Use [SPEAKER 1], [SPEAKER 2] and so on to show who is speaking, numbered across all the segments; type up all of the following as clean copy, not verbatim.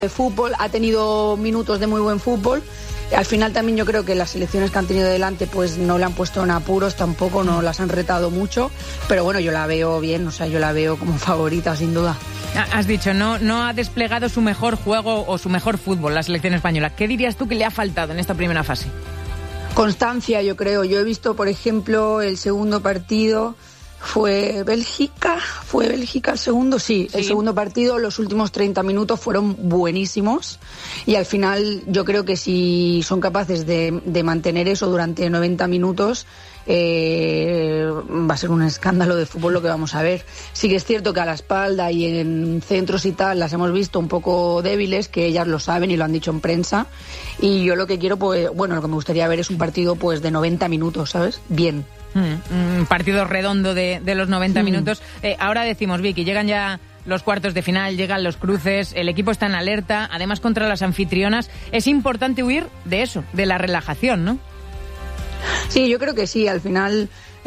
[SPEAKER 1] de fútbol, ha tenido minutos de muy buen fútbol. Al final también yo creo que las selecciones que han tenido delante pues no le han puesto en apuros, tampoco no las han retado mucho, pero bueno, yo la veo bien, o sea, yo la veo como favorita sin duda.
[SPEAKER 2] Has dicho, no ha desplegado su mejor juego o su mejor fútbol la selección española. ¿Qué dirías tú que le ha faltado en esta primera fase?
[SPEAKER 1] Constancia, yo creo. Yo he visto, por ejemplo, el segundo partido... ¿Fue Bélgica el segundo? Sí, el segundo partido, los últimos 30 minutos fueron buenísimos y al final yo creo que si son capaces de mantener eso durante 90 minutos va a ser un escándalo de fútbol lo que vamos a ver. Sí que es cierto que a la espalda y en centros y tal las hemos visto un poco débiles, que ellas lo saben y lo han dicho en prensa, y yo lo que quiero, pues bueno, lo que me gustaría ver es un partido pues de 90 minutos, ¿sabes? Bien.
[SPEAKER 2] Un partido redondo de los 90 minutos. Ahora decimos, Vicky, llegan ya los cuartos de final, llegan los cruces, el equipo está en alerta, además contra las anfitrionas. Es importante huir de eso, de la relajación, ¿no?
[SPEAKER 1] Sí, yo creo que sí, al final...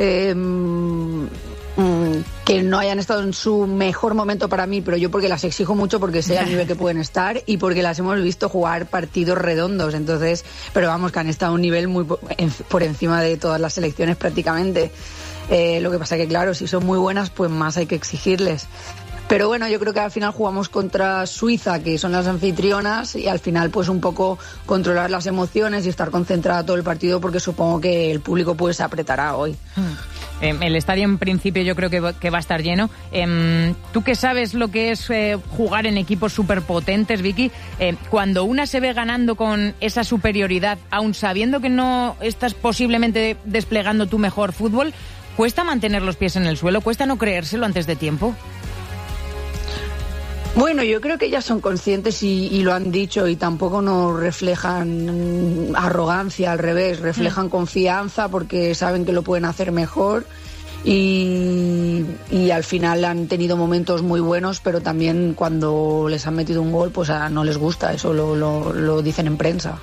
[SPEAKER 1] que no hayan estado en su mejor momento para mí, pero yo porque las exijo mucho porque sé al nivel que pueden estar y porque las hemos visto jugar partidos redondos, entonces, pero vamos, que han estado a un nivel muy por encima de todas las selecciones prácticamente. Lo que pasa que claro, si son muy buenas, pues más hay que exigirles. Pero bueno, yo creo que al final jugamos contra Suiza, que son las anfitrionas, y al final pues un poco controlar las emociones y estar concentrada todo el partido, porque supongo que el público pues se apretará hoy.
[SPEAKER 2] El estadio en principio yo creo que va a estar lleno. Tú que sabes lo que es jugar en equipos superpotentes, Vicky, cuando una se ve ganando con esa superioridad, aun sabiendo que no estás posiblemente desplegando tu mejor fútbol, ¿cuesta mantener los pies en el suelo? ¿Cuesta no creérselo antes de tiempo?
[SPEAKER 1] Bueno, yo creo que ellas son conscientes y lo han dicho, y tampoco nos reflejan arrogancia, al revés, reflejan confianza porque saben que lo pueden hacer mejor y al final han tenido momentos muy buenos, pero también cuando les han metido un gol pues no les gusta, eso lo dicen en prensa.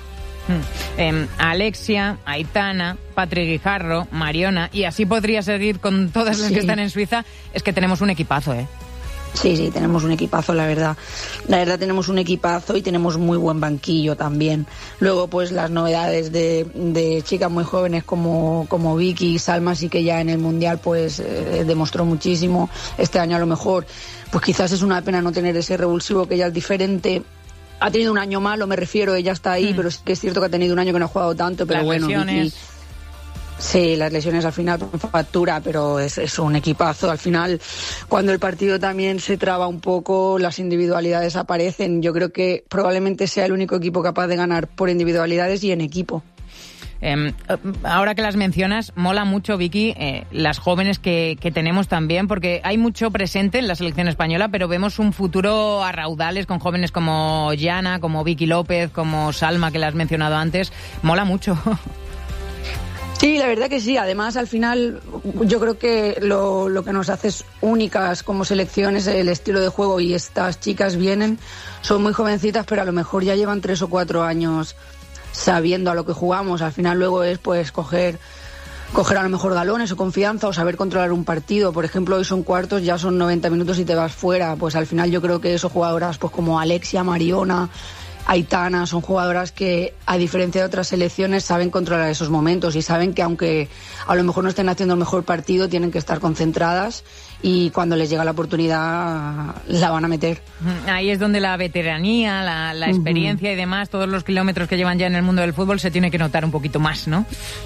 [SPEAKER 2] Alexia, Aitana, Patri Guijarro, Mariona, y así podría seguir con todas las que están en Suiza. Es que tenemos un equipazo,
[SPEAKER 1] Sí, tenemos un equipazo, la verdad. La verdad tenemos un equipazo y tenemos muy buen banquillo también. Luego, pues las novedades de chicas muy jóvenes como Vicky y Salma, sí que ya en el Mundial pues demostró muchísimo. Este año a lo mejor, pues quizás es una pena no tener ese revulsivo, que ella es diferente. Ha tenido un año malo, me refiero, ella está ahí, pero sí que es cierto que ha tenido un año que no ha jugado tanto, pero
[SPEAKER 2] las
[SPEAKER 1] bueno,
[SPEAKER 2] lesiones.
[SPEAKER 1] Vicky... Sí, las lesiones al final factura, pero es un equipazo. Al final, cuando el partido también se traba un poco, las individualidades aparecen. Yo creo que probablemente sea el único equipo capaz de ganar por individualidades y en equipo.
[SPEAKER 2] Ahora que las mencionas, mola mucho, Vicky, las jóvenes que tenemos también, porque hay mucho presente en la selección española, pero vemos un futuro a raudales con jóvenes como Jana, como Vicky López, como Salma, que la has mencionado antes. Mola mucho.
[SPEAKER 1] Sí, la verdad que sí. Además, al final, yo creo que lo que nos hace únicas como selección es el estilo de juego, y estas chicas son muy jovencitas, pero a lo mejor ya llevan 3 o 4 años sabiendo a lo que jugamos. Al final luego es pues coger a lo mejor galones o confianza o saber controlar un partido. Por ejemplo, hoy son cuartos, ya son 90 minutos y te vas fuera. Pues al final yo creo que esos jugadoras pues como Alexia, Mariona, Aitana, son jugadoras que, a diferencia de otras selecciones, saben controlar esos momentos y saben que aunque a lo mejor no estén haciendo el mejor partido, tienen que estar concentradas y cuando les llega la oportunidad la van a meter.
[SPEAKER 2] Ahí es donde la veteranía, la experiencia y demás, todos los kilómetros que llevan ya en el mundo del fútbol, se tiene que notar un poquito más, ¿no?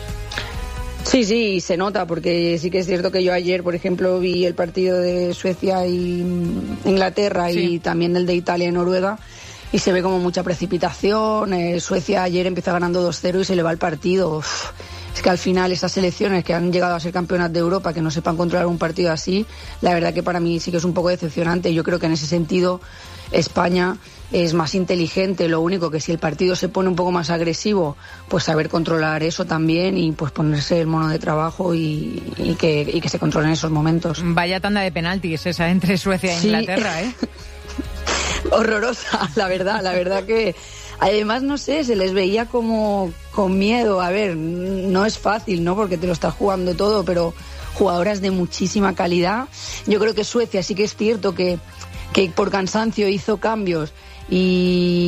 [SPEAKER 1] Sí, se nota, porque sí que es cierto que yo ayer, por ejemplo, vi el partido de Suecia y Inglaterra y también el de Italia y Noruega, y se ve como mucha precipitación. Suecia ayer empieza ganando 2-0 y se le va el partido. Es que al final esas selecciones que han llegado a ser campeonas de Europa, que no sepan controlar un partido así, la verdad que para mí sí que es un poco decepcionante. Yo creo que en ese sentido España es más inteligente. Lo único que si el partido se pone un poco más agresivo, pues saber controlar eso también y pues ponerse el mono de trabajo y que se controlen esos momentos.
[SPEAKER 2] Vaya tanda de penaltis esa entre Suecia e Inglaterra,
[SPEAKER 1] Horrorosa, la verdad que además, no sé, se les veía como con miedo. A ver, no es fácil, ¿no? Porque te lo estás jugando todo, pero jugadoras de muchísima calidad. Yo creo que Suecia sí que es cierto que por cansancio hizo cambios y